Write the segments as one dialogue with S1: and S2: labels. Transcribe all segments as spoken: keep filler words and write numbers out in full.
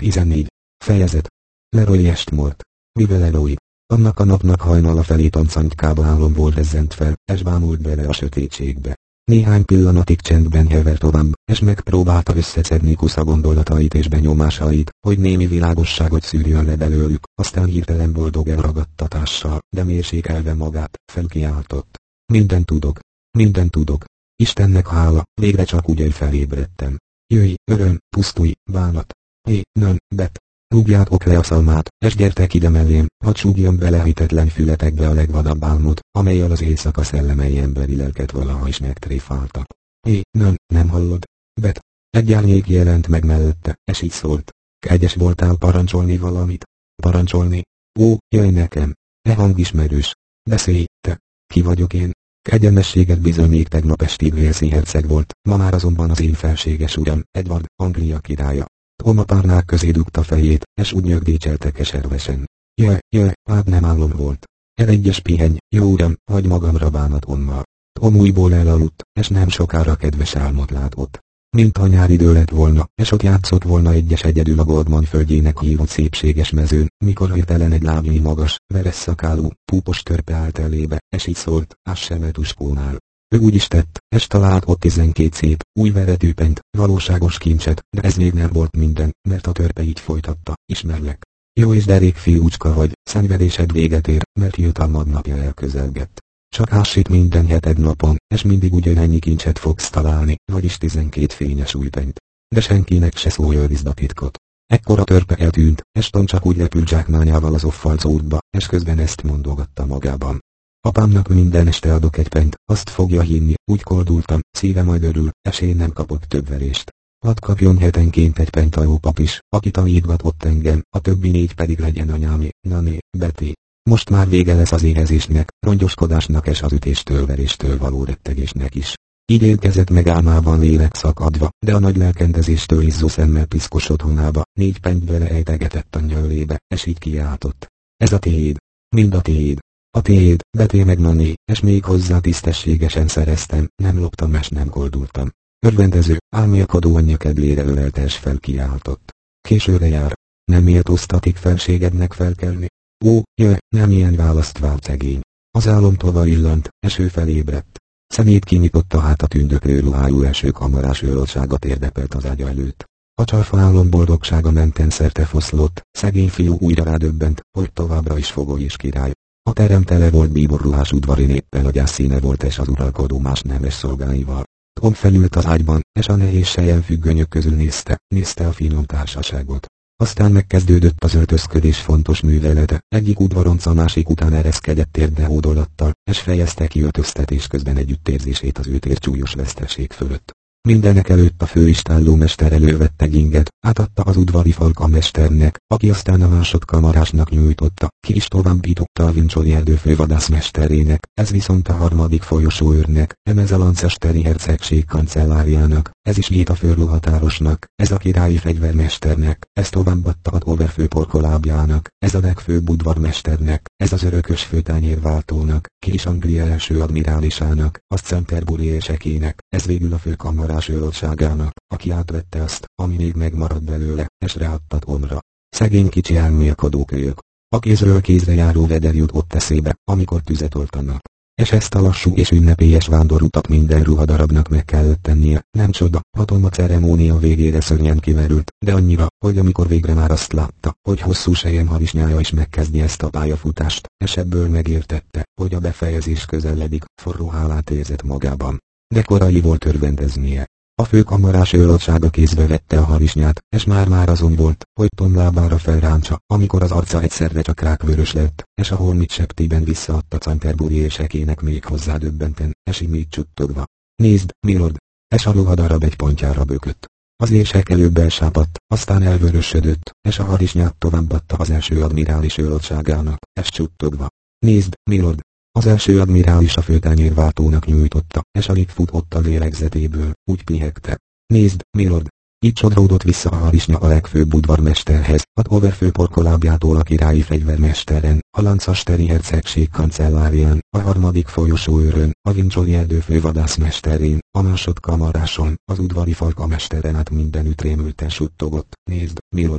S1: tizennégy. Fejezet. Leroy Estmort. Vive Leroy. Annak a napnak hajnala felé tancantykába álomból rezzent fel, és bámult bele a sötétségbe. Néhány pillanatig csendben hevert tovább, és megpróbálta összeszedni kusza gondolatait és benyomásait, hogy némi világosságot szűrjön le belőlük, aztán hirtelen boldog elragadtatással, de mérsékelve magát, felkiáltott. Minden tudok. Minden tudok. Istennek hála, végre csak úgy felébredtem. Jöjj, öröm, pusztulj, bánat. Hé, nön, bet. Rúgjátok le a szalmát, és gyertek ide mellém, hadd súgjon bele hitetlen fületekbe a legvadabb álmot, amellyel az éjszaka szellemei emberi lelket valaha is megtréfáltak. Hé, nön, nem hallod? Bet. Egy árnyék jelent meg mellette, és így szólt. Kegyes voltál parancsolni valamit? Parancsolni? Ó, jöjj nekem. E hang ismerős. Beszélj, te. Ki vagyok én? Kegyelmességet bizony még tegnap estig Walesi herceg volt, ma már azonban az én felséges uram, Edward, Anglia királya. Tom a párnák közé dugta fejét, és úgy nyögdécselte keservesen. Jöjj, jöjj, hát nem álom volt. Elegyes pihenj, jó uram, hagy magamra bánatommal. Tom újból elaludt, és nem sokára kedves álmot látott. Mint a nyári idő lett volna, és ott játszott volna egyes egyedül a Goldman földjének hívott szépséges mezőn, mikor hirtelen egy lábnyi magas, veres szakálú, púpos törpe állt elébe, és így szólt, Assemetuskónál. Ő úgy is tett, és talált ott tizenkét szép, új veretű pent, valóságos kincset, de ez még nem volt minden, mert a törpe így folytatta, ismerlek. Jó és derék fiúcska vagy, szenvedésed véget ér, mert jutalmad napja elközelgett. Csak ássít minden heted napon, és mindig ugyanennyi kincset fogsz találni, vagyis tizenkét fényes új pent. De senkinek se szólj őrizd a titkot. Ekkor a törpe eltűnt, és Tom csak úgy repült zsákmányával az offalc útba, és közben ezt mondogatta magában. Apámnak minden este adok egy pent, azt fogja hinni, úgy koldultam, szíve majd örül, és én nem kapok több verést. Hadd kapjon hetenként egy pent a jó pap is, aki tanítgatott engem, a többi négy pedig legyen anyámé, nané, Betty. Most már vége lesz az éhezésnek, rongyoskodásnak és az ütéstől veréstől való rettegésnek is. Így érkezett meg álmában lélek szakadva, de a nagy lelkendezéstől izzó szemmel piszkos otthonába, négy pent bele ejtegetett a nyölébe, és így kiáltott. Ez a tiéd. Mind a tiéd. A tiéd, Betty meg nané, és még hozzá tisztességesen szereztem, nem loptam és nem koldultam. Örvendező, álmélkodó anyja kedvére ölelte és felkiáltott. Későre jár. Nem méltóztatik felségednek felkelni? Ó, jöjj, nem ilyen választ vált szegény. Az álom tova illant, és ő felébredt. Szemét kinyitotta, hát a tündöklő ruhájú első kamarás őroltsága térdepelt az ágya előtt. A csalfa álom boldogsága menten szerte foszlott, szegény fiú újra rádöbbent, hogy továbbra is fogoly és király. A terem tele volt bíborruhás udvari néppel, a gyászszíne volt és az uralkodó más nemes szolgáival. Tom felült az ágyban, és a nehéz selyem függönyök közül nézte, nézte a finom társaságot. Aztán megkezdődött az öltözködés fontos művelete, egyik udvaronc a másik után ereszkedett térde hódolattal, és fejezte ki öltöztetés közben együttérzését az őtér csúlyos veszteség fölött. Mindenek előtt a főistállómester elővette ginget, átadta az udvari falkamesternek, aki aztán a másodkamarásnak nyújtotta, ki is továbbította a Vincsoli erdő fővadászmesterének, ez viszont a harmadik folyosóőrnek, emez a lancesteri hercegség kancelláriának, ez is Géta főruhatárosnak, ez a királyi fegyvermesternek, ez továbbadta a overfő porkolábjának, ez a legfőbb udvarmesternek, ez az örökös főtányérváltónak, ki is Anglia első admirálisának, azt Canterbury érsekének, ez végül a főkamarás őroltságának, aki átvette azt, ami még megmaradt belőle, és ráadta Tomra. Szegény kicsi elmélkodó kölyök. A kézről kézre járó veder jutott eszébe, amikor tüzet oltanak. És ezt a lassú és ünnepélyes vándorutat minden ruhadarabnak meg kellett tennie, nem csoda, ha Tom a ceremónia végére szörnyen kimerült, de annyira, hogy amikor végre már azt látta, hogy hosszú sejem harisnyája is megkezdi ezt a pályafutást, és ebből megértette, hogy a befejezés közeledik, forró hálát érzett magában. De korai volt örvendeznie. A főkamarás őroltsága kézbe vette a harisnyát, és már-már azon volt, hogy Tom lábára felráncsa, amikor az arca egyszerre csak rákvörös lett, és a holmit septében visszaadta Canterbury érsekének még hozzá döbbenten, és imét csuttogva. Nézd, milord! És a ruhadarab egy pontjára bökött. Az érsek előbb elsápadt, aztán elvörösödött, és a harisnyát továbbadta az első admirális őroltságának, és csuttogva. Nézd, milord! Az első admirális a főtányérváltónak nyújtotta, és alig futott a lélegzetéből, úgy pihegte. Nézd, milord! Így sodródott vissza a harisnya a legfőbb udvarmesterhez, a overfő porkolábjától a királyi fegyvermesteren, a lancasteri hercegség kancellárián, a harmadik folyosóőrön, a Vincsoli erdő fővadászmesterén, a másodkamaráson, az udvari falkamesteren át mindenütt rémülten suttogott. Nézd, milord!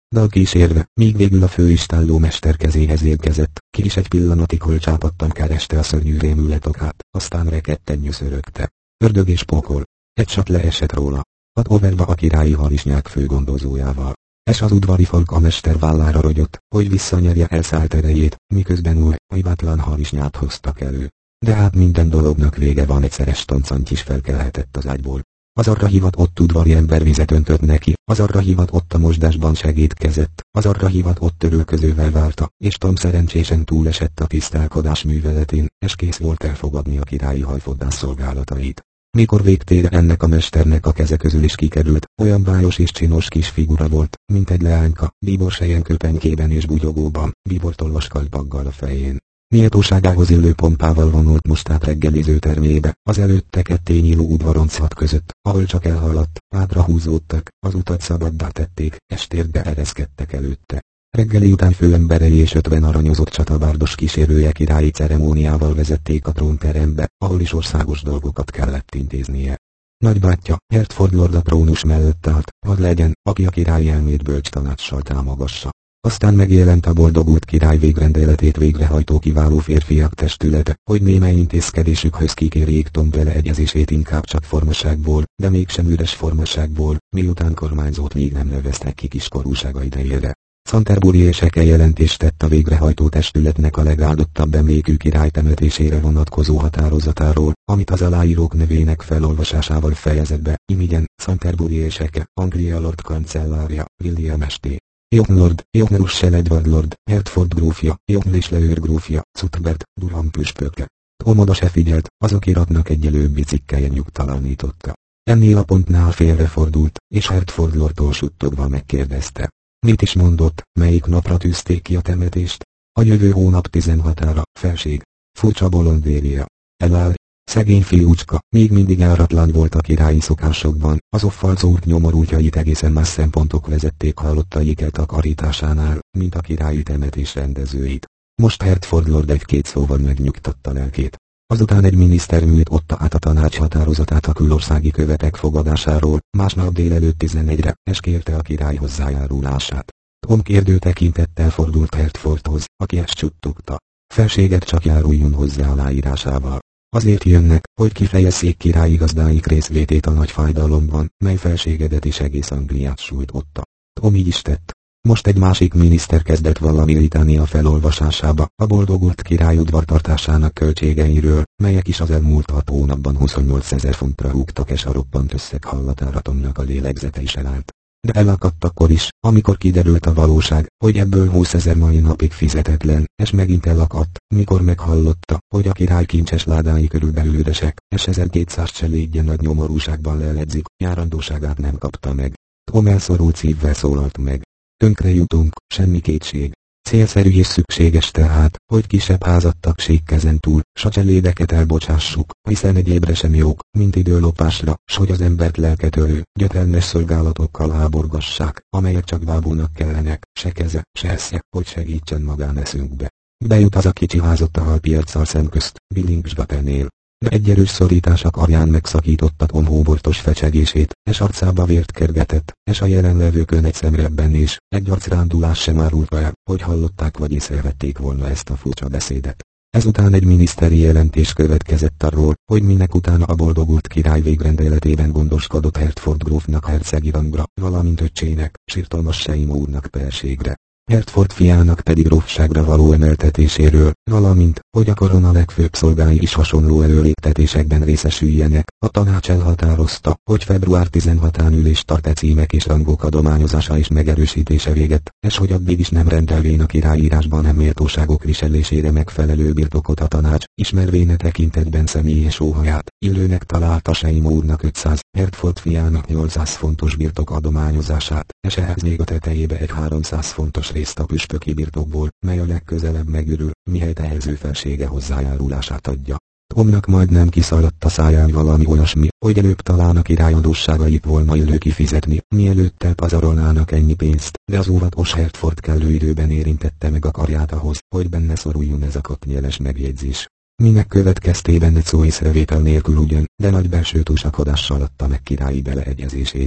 S1: dal kísérve, míg végül a főistálló mester kezéhez érkezett, ki is egy pillanatig holcsápattan kereste a szörnyű rémület okát, aztán rekedten nyöszörögte. Ördög és pokol. Egy sat leesett róla. Ad overva a királyi harisnyák főgondozójával. És az udvari falk a mester vállára rogyott, hogy visszanyerje elszállt erejét, miközben új, hibátlan harisnyát hoztak elő. De hát minden dolognak vége van, egyszeres toncant is felkelhetett az ágyból. Az arra hivatott udvari ember vizet öntött neki, az arra hivatott a mosdásban segédkezett, az arra hivatott törülközővel várta, és Tom szerencsésen túlesett a tisztálkodás műveletén, és kész volt elfogadni a királyi hajfodás szolgálatait. Mikor végtére ennek a mesternek a keze közül is kikerült, olyan bájos és csinos kis figura volt, mint egy leányka, bíborsejen köpenykében és bugyogóban, bíbortolvas kalpaggal a fején. Méltóságához illő pompával vonult most át reggeliző termébe, az előtte ketté nyíló udvaronchat között, ahol csak elhaladt, hátra húzódtak, az utat szabaddá tették, és térbe ereszkedtek előtte. Reggeli után főemberei és ötven aranyozott csatabárdos kísérője királyi ceremóniával vezették a trónterembe, ahol is országos dolgokat kellett intéznie. Nagybátyja, Hertford Lord a trónus mellett állt, hadd legyen, aki a király elmét bölcs tanácssal támogassa. Aztán megjelent a boldogult király végrendeletét végrehajtó kiváló férfiak testülete, hogy némely intézkedésükhöz kikérjék Tom beleegyezését inkább csak formaságból, de mégsem üres formaságból, miután kormányzót még nem neveztek ki kiskorúsága idejére. Canterbury érseke jelentést tett a végrehajtó testületnek a legáldottabb emlékű király temetésére vonatkozó határozatáról, amit az aláírók nevének felolvasásával fejezett be, imigyen, Canterbury érseke, Anglia Lord kancellárja, William S T John Lord, John Russell Edward Lord, Hertford grófja, John Lichleur grófja, Cuthbert, Durham püspöke. Tom oda se figyelt, azok iratnak egy előbbi cikkelje nyugtalanította. Ennél a pontnál félrefordult, és Hertford Lordtól suttogva megkérdezte. Mit is mondott, melyik napra tűzték ki a temetést? A jövő hónap tizenhatára, felség. Furcsa bolondéria. Eláll. Szegény fiúcska, még mindig áratlan volt a királyi szokásokban, az offal szúrt nyomorútjait egészen más szempontok vezették hallottaik eltakarításánál, mint a királyi temetés rendezőit. Most Hertford Lord egy-két szóval megnyugtatta lelkét. Azután egy miniszter műt otta át a tanács határozatát a külországi követek fogadásáról, másnap délelőtt tizenegyre, és kérte a király hozzájárulását. Tom kérdő tekintettel fordult Hertfordhoz, aki ezt suttogta. Felséget csak járuljon hozzá aláírásával. Azért jönnek, hogy kifejezzék királyi gazdáik részvétét a nagy fájdalomban, mely felségedet is egész Angliát sújtotta. Tom így is tett. Most egy másik miniszter kezdett valami litánia felolvasásába, a boldogult király udvartartásának költségeiről, melyek is az elmúlt hat hónapban huszonnyolcezer fontra húgtak, és a roppant összeg hallatára Tomnak a lélegzete is elállt. De elakadt akkor is, amikor kiderült a valóság, hogy ebből húszezer mai napig fizetetlen, és megint elakadt, mikor meghallotta, hogy a király kincses ládái körülbelül üresek, és ezerkétszáz cselédje nagy nyomorúságban leledzik, járandóságát nem kapta meg. Tom elszorult szívvel szólalt meg. Tönkre jutunk, semmi kétség. Célszerű és szükséges tehát, hogy kisebb házattagség túl, s a cselédeket elbocsássuk, hiszen egyébre sem jók, mint időlopásra, s hogy az embert lelketölő, gyötrelmes szolgálatokkal háborgassák, amelyek csak bábulnak kellenek, se keze, se esze, hogy segítsen magáneszünkbe. Bejut az a kicsi házott a halpiaccal szemközt, Billingsgate-nél. De egy erős szorítás akarján megszakította Tom hóbortos fecsegését, és arcába vért kergetett, és a jelenlevőkön egy szemrebben is, egy arcrándulás sem árulta el, hogy hallották vagy észrevették volna ezt a furcsa beszédet. Ezután egy miniszteri jelentés következett arról, hogy minek utána a boldogult király végrendeletében gondoskodott Hertford grófnak hercegi rangra, valamint öccsének, Sirtolmas Seim úrnak perségre. Hertford fiának pedig grófságra való emeltetéséről, valamint, hogy a korona legfőbb szolgái is hasonló előléptetésekben részesüljenek. A tanács elhatározta, hogy február tizenhatodikán ülést tart e címek és rangok adományozása és megerősítése véget, és hogy addig is nem rendelvén a királyírásban nem méltóságok viselésére megfelelő birtokot a tanács, ismervén e tekintetben személyes óhaját, illőnek találta Seim úrnak ötszáz, Hertford fiának nyolcszáz fontos birtok adományozását, és ehhez még a tetejébe egy háromszáz fontos részt a püspöki birtokból, mely a legközelebb megürül, mihelyt ehhez ő felsége hozzájárulását adja. Tomnak majdnem kiszaladt a száján valami olyasmi, hogy előbb talán a király adósságait volna illő kifizetni, mielőtt elpazarolnának ennyi pénzt, de az óvatos Hertford kellő időben érintette meg a karját ahhoz, hogy benne szoruljon ez a kottnyeles megjegyzés. Minek következtében egy szó észrevétel nélkül ugyan, de nagy belső túlsakodással adta meg királyi beleegyezését.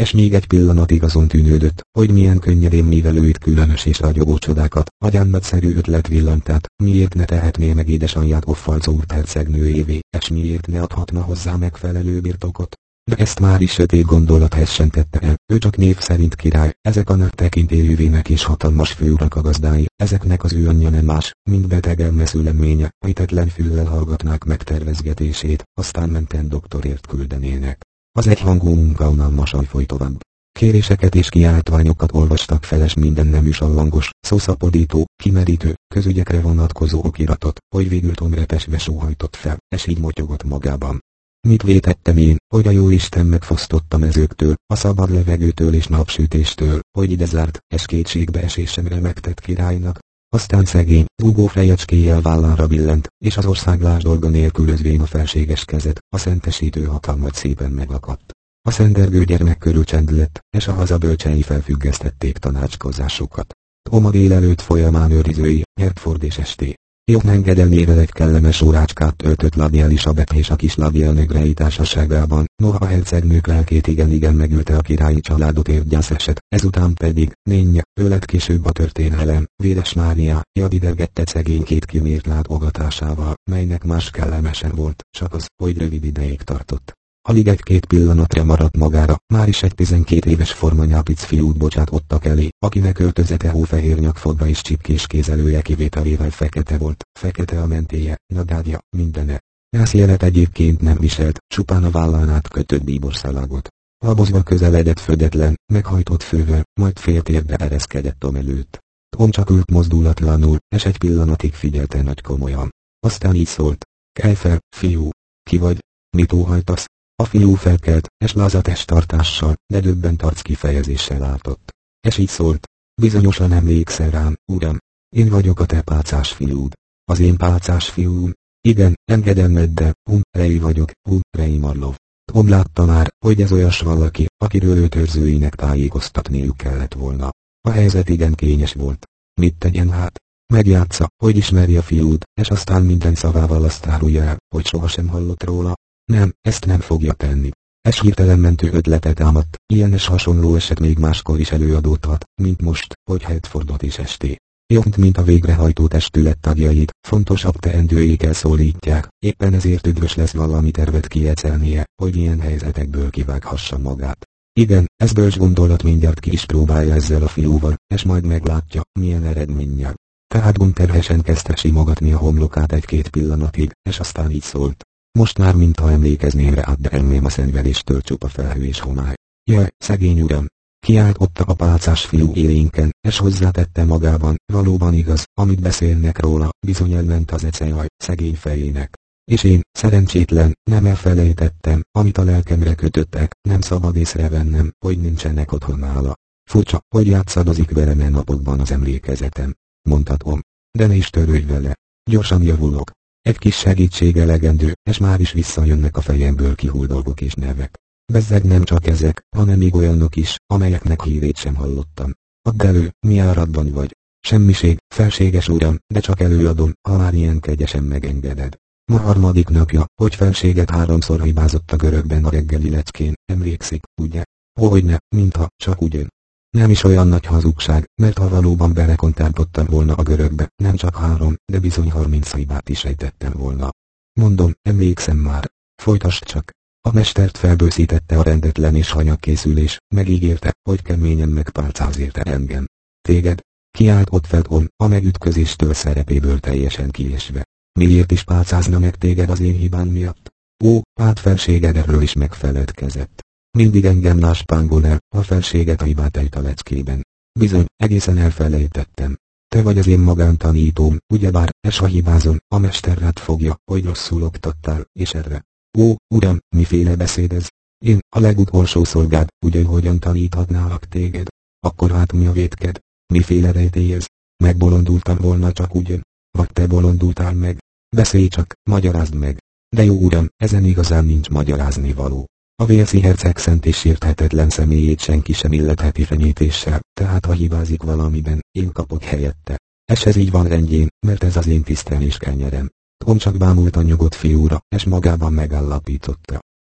S1: és még egy pillanatig azon tűnődött, hogy milyen könnyedén művelő itt különös és ragyogó csodákat, agyán nagyszerű ötlet villant át, miért ne tehetné meg édesanyját Offalzúrt hercegnőjévé, és miért ne adhatna hozzá megfelelő birtokot. De ezt már is sötét gondolat hessen tette el, ő csak név szerint király, ezek a nagy tekintélyűvének és hatalmas főurak a gazdái, ezeknek az ő anyja nem más, mint beteg elmeszüleménye, hitetlen füllel hallgatnák meg tervezgetését, aztán menten doktorért küldenének. Az egyhangú munka unalmasan folyt tovább. Kéréseket és kiáltványokat olvastak feles minden nemű sallangos, szószapodító, kimerítő, közügyekre vonatkozó okiratot, hogy végül tomrepesve sóhajtott fel, és így motyogott magában. Mit vétettem én, hogy a jóisten megfosztott a mezőktől, a szabad levegőtől és napsütéstől, hogy ide zárt, és kétségbe esésemre megtett királynak. Aztán szegény, rúgó fejecskéjjel vállára billent, és az országlás dolga nélkülözvén a felséges kezet, a szentesítő hatalmat szépen megakadt. A szendergő gyermek körül csend lett, és a hazabölcsei felfüggesztették tanácskozásukat. Tom a délelőtt folyamán őrizői, Hertford és esté. Jobb engedelmével egy kellemes órácskát töltött Lady Elizabeth és a kis Lady Elnegrei társaságában, noha a hercegnők lelkét igen-igen megülte a királyi családot ért gyászeset, ezután pedig, nénye, ő lett később a történelem, Véres Mária, jadidergette szegénykét kimért látogatásával, melynek más kellemesen volt, csak az, hogy rövid ideig tartott. Alig egy-két pillanatra maradt magára, már is egy tizenkét éves formanyápic fiút bocsátottak elé, akinek öltözete hófehér nyakfodra és csipkés kézelője kivételével fekete volt, fekete a mentéje, nadrágja, mindene. Nászjelet egyébként nem viselt, csupán a vállán át kötött bíborszalagot. Labozva közeledett födetlen, meghajtott fővel, majd féltérbe ereszkedett Tom előtt. Tom csak ült mozdulatlanul, és egy pillanatig figyelte nagy komolyan. Aztán így szólt: kelj fel, fiú! Ki vagy? Mit óhajtasz? A fiú felkelt, és laza testtartással, de döbbent arc kifejezéssel látott. És így szólt: bizonyosan emlékszel rám, uram. Én vagyok a te pálcás fiúd. Az én pálcás fiúm? Igen, engedelmeddel, Humphrey vagyok, Humphrey Marlowe. Tom látta már, hogy ez olyas valaki, akiről őt őrzőinek tájékoztatniuk kellett volna. A helyzet igen kényes volt. Mit tegyen hát? Megjátsza, hogy ismeri a fiút, és aztán minden szavával azt árulja el, hogy sohasem hallott róla. Nem, ezt nem fogja tenni. Ez hirtelen mentő ötletet támadt, ilyen és hasonló eset még máskor is előadódhat, mint most, hogy Hertfordot is esté. Jobb, mint a végrehajtó testület tagjait, fontosabb teendőikkel szólítják, éppen ezért üdvös lesz valami tervet kijecelnie, hogy ilyen helyzetekből kivághassa magát. Igen, ez bölcs gondolat, mindjárt ki is próbálja ezzel a fiúval, és majd meglátja, milyen eredménnyel. Tehát Gun terhesen kezdte simogatni a homlokát egy-két pillanatig, és aztán így szólt. Most már mintha emlékezném rá, de elmém a szenvedéstől csupa felhő és homály. Jaj, szegény uram! Kiáltotta a pálcás fiú élénken, és hozzátette magában, valóban igaz, amit beszélnek róla, bizony elment az ecejaj, szegény fejének. És én, szerencsétlen, nem elfelejtettem, amit a lelkemre kötöttek, nem szabad észrevennem, hogy nincsenek otthon nála. Furcsa, hogy játszadozik velem e napokban az emlékezetem, mondta Tom. De ne is törődj vele. Gyorsan javulok. Egy kis segítség elegendő, és már is visszajönnek a fejemből kihull dolgok és nevek. Bezzeg nem csak ezek, hanem még olyanok is, amelyeknek hírét sem hallottam. Add elő, mi áradban vagy. Semmiség, felséges uram, de csak előadom, ha már ilyen kegyesen megengeded. Ma harmadik napja, hogy felséget háromszor hibázott a görögben a reggeli leckén, emlékszik, ugye? Hogyne, mintha, csak ugyan. Nem is olyan nagy hazugság, mert ha valóban belekontárkodtam volna a görögbe, nem csak három, de bizony harminc hibát is ejtettem volna. Mondom, emlékszem már. Folytasd csak. A mestert felbőszítette a rendetlen és hanyag készülés, megígérte, hogy keményen megpálcáz érte engem. Téged? Kiállt ott fel Tom, a megütközéstől szerepéből teljesen kiesve. Miért is pálcázna meg téged az én hibám miatt? Ó, hát felséged erről is megfeledkezett. Mindig engem láspángol el, a felséget a hibát ejt a leckében. Bizony, egészen elfelejtettem. Te vagy az én magántanítóm, ugyebár, és ha hibázom, a mester rád fogja, hogy rosszul oktattál, és erre. Ó, uram, miféle beszéd ez? Én, a legutolsó szolgád, ugyan hogyan taníthatnálak téged? Akkor hát mi a vétked? Miféle rejtély ez? Megbolondultam volna csak ugyan? Vagy te bolondultál meg? Beszélj csak, magyarázd meg. De jó uram, ezen igazán nincs magyarázni való. A Walesi herceg szent és sérthetetlen személyét senki sem illetheti fenyítéssel, tehát ha hibázik valamiben, én kapok helyette. És ez így van rendjén, mert ez az én tisztelés kenyerem. Tom csak bámult a nyugodt fiúra, és magában megállapította.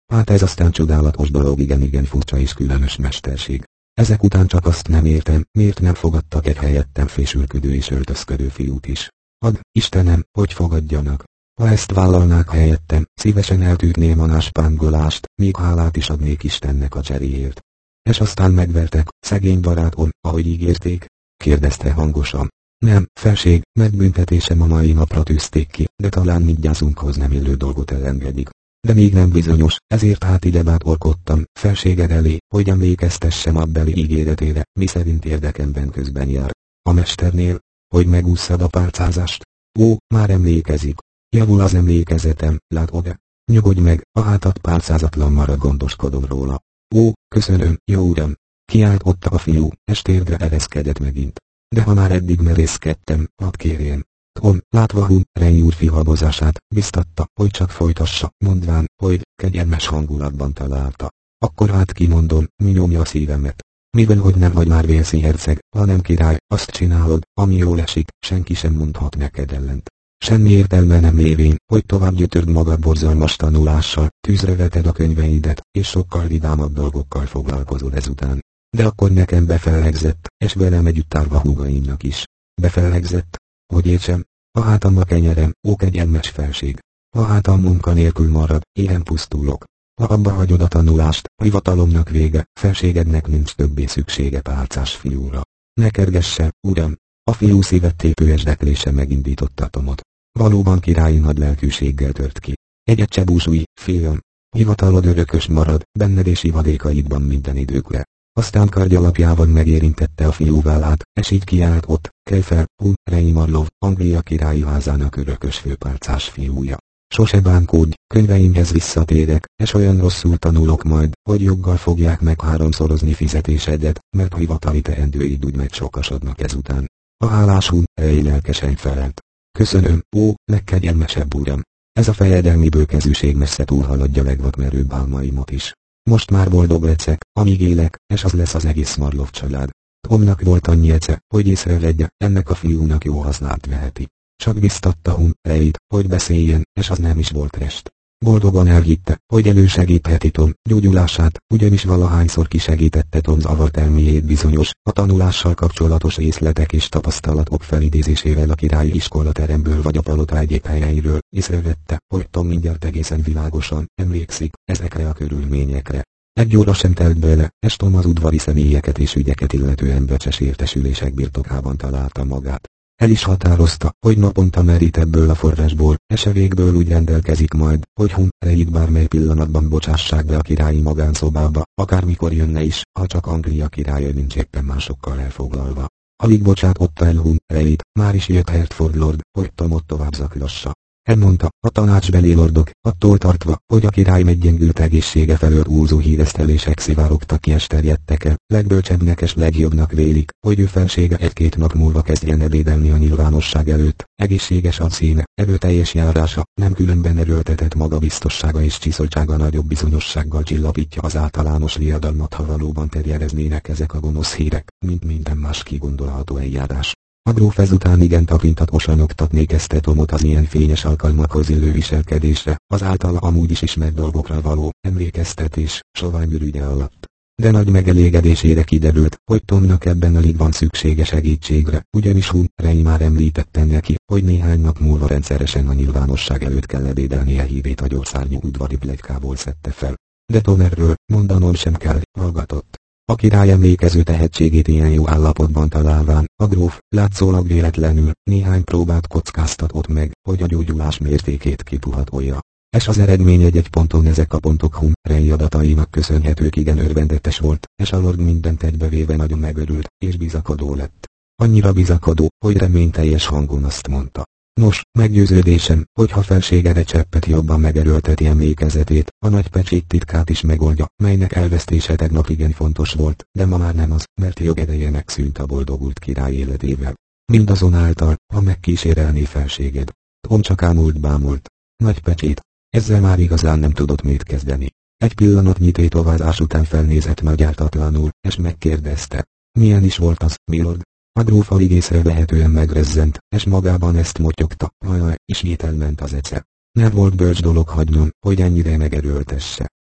S1: Hát ez aztán csodálatos dolog, igen-igen furcsa és különös mesterség. Ezek után csak azt nem értem, miért nem fogadtak egy helyettem fésülködő és öltözködő fiút is. Ad, Istenem, hogy fogadjanak. Ha ezt vállalnák helyettem, szívesen eltűrném a náspángolást, míg hálát is adnék Istennek a cseréért. És aztán megvertek, szegény barátom, ahogy ígérték? Kérdezte hangosan. Nem, felség, megbüntetésem a mai napra tűzték ki, de talán mindnyázunkhoz nem illő dolgot elengedik. De még nem bizonyos, ezért hát ide bátorkodtam, felséged elé, hogy emlékeztessem abbeli ígéretére, miszerint érdekemben közben jár. A mesternél, hogy megússzad a pálcázást. Ó, már emlékezik. Javul az emlékezetem, látod-e? Nyugodj meg, a hátat pálcázatlan marad, gondoskodom róla. Ó, köszönöm, jó uram. Kiállt ott a fiú, és térdre ereszkedett megint. De ha már eddig merészkedtem, hadd kérjem. Tom, látva Hun Rey úr fihabozását, biztatta, hogy csak folytassa, mondván, hogy kegyelmes hangulatban találta. Akkor hát kimondom, mi nyomja a szívemet. Mivel hogy nem vagy már Walesi herceg, hanem király, azt csinálod, ami jól esik, senki sem mondhat neked ellent. Semmi értelme nem lévén, hogy tovább gyötörd magad borzalmas tanulással, tűzre veted a könyveidet, és sokkal vidámabb dolgokkal foglalkozol ezután. De akkor nekem befellegzett, és velem együtt árva húgaimnak is. Befellegzett? Hogy értsem? A hátam a kenyerem, ó kegyelmes felség. A hátam munka nélkül marad, éhen pusztulok. Ha abba hagyod a tanulást, hivatalomnak vége, felségednek nincs többé szüksége pálcás fiúra. Ne kergesse, uram! A fiú szívettépő esdeklése megindította Tomot. Valóban királyi nagy lelkűséggel tört ki. Egyet se búsulj, fiam! Hivatalod örökös marad, benned és ivadékaidban minden időkre. Aztán kardjalapjával megérintette a fiú vállát, és így kiállt ott, kelj fel, Hun Rey Marlov, Anglia királyi házának örökös főpálcás fiúja. Sose bánkódj, könyveimhez visszatérek, és olyan rosszul tanulok majd, hogy joggal fogják meg háromszorozni fizetésedet, mert a hivatali teendőid úgy megsokasodnak ezután. A hálás Hun Rey lelkesen felelt. Köszönöm, ó, legkegyelmesebb uram. Ez a fejedelmi bőkezűség messze túlhaladja legvakmerőbb álmaimat is. Most már boldog leszek, amíg élek, és az lesz az egész Marlov család. Tomnak volt annyi ece, hogy észrevegye, ennek a fiúnak jó hasznát veheti. Csak biztatta Hun Reyt, hogy beszéljen, és az nem is volt rest. Boldogan elhitte, hogy elősegítheti Tom gyógyulását, ugyanis valahányszor kisegítette Tom zavart elméjét bizonyos, a tanulással kapcsolatos részletek és tapasztalatok felidézésével a királyi iskolateremből vagy a palota egyéb helyeiről, észrevette, hogy Tom mindjárt egészen világosan emlékszik ezekre a körülményekre. Egy óra sem telt bele, és Tom az udvari személyeket és ügyeket illetően becses értesülések birtokában találta magát. El is határozta, hogy naponta merít ebből a forrásból, és a végből úgy rendelkezik majd, hogy Hun Reyt bármely pillanatban bocsássák be a királyi magánszobába, akármikor jönne is, ha csak Anglia királya nincs éppen másokkal elfoglalva. Alig bocsátotta el Hun Reyt, már is jött Hertford Lord, hogy Tomot tovább zaklassa. Elmondta, a tanácsbeli lordok, attól tartva, hogy a király meggyengült egészsége felől úzó híresztelések szivárogtak ki és terjedtek el, legbölcsebbnek és legjobbnak vélik, hogy ő felsége egy-két nap múlva kezdjen ebédelni a nyilvánosság előtt, egészséges arcszíne, erőteljes járása, nem különben erőltetett magabiztossága és csiszoltsága nagyobb bizonyossággal csillapítja az általános riadalmat, ha valóban terjedeznének ezek a gonosz hírek, mint minden más kigondolható eljárás. A gróf ezután igen tapintatosan oktatné kezdte Tomot az ilyen fényes alkalmakhoz illő viselkedésre, az általa amúgy is ismert dolgokra való emlékeztetés sovány ürügye alatt. De nagy megelégedésére kiderült, hogy Tomnak ebben alig van szüksége segítségre, ugyanis Hun Rey már említette neki, hogy néhány nap múlva rendszeresen a nyilvánosság előtt kell ebédelnie hívét a gyorszárnyú udvari pletykából szedte fel. De Tom erről mondanom sem kell, hallgatott. A király emlékező tehetségét ilyen jó állapotban találván, a gróf, látszólag véletlenül, néhány próbát kockáztatott meg, hogy a gyógyulás mértékét kipuhatolja. És az eredmény egy-egy ponton ezek a pontok Hun Rey adatainak köszönhetők igen örvendetes volt, és a lord mindent egybevéve nagyon megörült, és bizakodó lett. Annyira bizakodó, hogy reményteljes hangon azt mondta. Nos, meggyőződésem, hogy ha felséged egy cseppet jobban megerőlteti emlékezetét, a nagy pecsét titkát is megoldja, melynek elvesztése tegnap igen fontos volt, de ma már nem az, mert jogedeje megszűnt a boldogult király életével. Mindazonáltal, ha megkísérelné felséged. Tom csak ámult bámult. Nagy pecsét. Ezzel már igazán nem tudott mit kezdeni. Egy pillanatnyi tétovázás után felnézett magyártatlanul, és megkérdezte. Milyen is volt az, milord? A gróf alig észrevehetően megrezzent, és magában ezt motyogta, hajaj, ismét elment az ece. Nem volt bölcs dolog hagynom, hogy ennyire megerőltesse.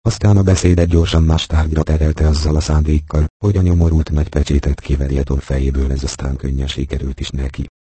S1: Aztán a beszédet gyorsan más tárgyra terelte azzal a szándékkal, hogy a nyomorult nagy pecsétet kiverje Tom fejéből, ez aztán könnyen sikerült is neki.